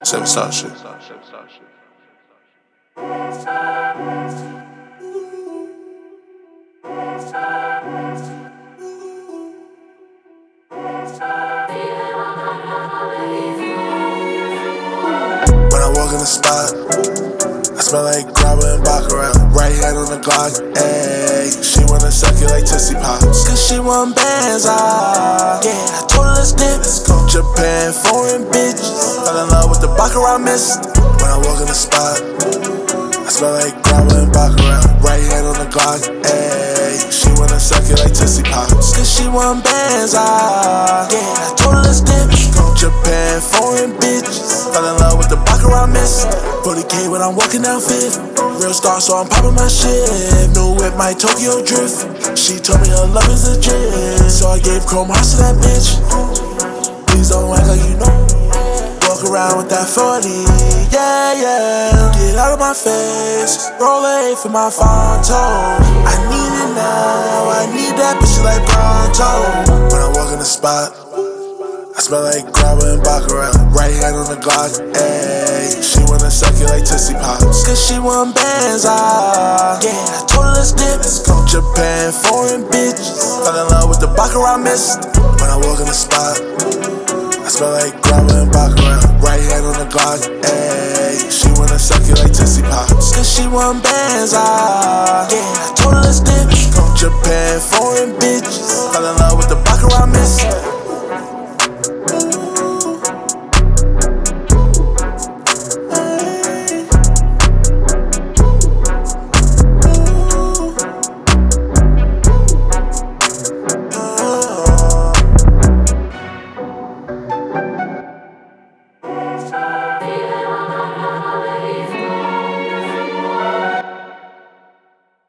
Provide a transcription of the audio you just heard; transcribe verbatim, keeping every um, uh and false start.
Seven star shit. When I walk in the spot, I smell like grabber and baccarat. Right hand on the Glock, ayy. She wanna suck it like Tootsie Pops, cause she want bands, ah. Yeah, I told her let's dip. Japan, foreign bitches. Fell in love with the baccarat mist. When I walk in the spot, I smell like grabber and baccarat. Right hand on the Glock, ayy. She wanna suck it like Tootsie Pops, cause she want bands, ah. Yeah, I told her let's dip. Japan, foreign bitches. Fell in love with the baccarat mist. forty K when I'm walking down Fifth. Real star, so I'm popping my shit. New whip, my Tokyo drift. She told me her love is legit, so I gave chrome hearts to that bitch. Please don't act like you know. Walk around with that forty, yeah, yeah. Get out of my face. Roll a for my Fonto. I need it now. I need that bitch like pronto. When I walk in the spot, I smell like grabber and baccarat. Right hand on the Glock, ayy. She wanna suck it like Tootsie Pops, cause she want bands, ah. Yeah, I told her let's dip. Japan, foreign bitches. Fell in love with the baccarat mist. When I walk in the spot, I smell like grabber and baccarat. Right hand on the Glock, ayy. She wanna suck it like Tootsie Pops, cause she want bands, ah. Yeah,